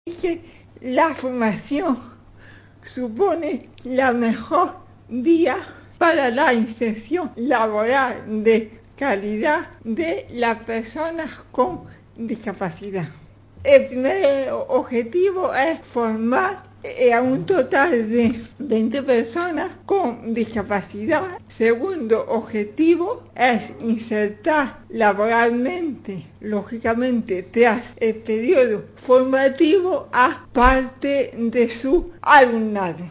Que la formación supone la mejor vía para la inserción laboral de calidad de las personas con discapacidad. El primer objetivo es formar a un total de 20 personas con discapacidad. Segundo objetivo es insertar laboralmente, lógicamente tras el periodo formativo, a parte de su alumnado.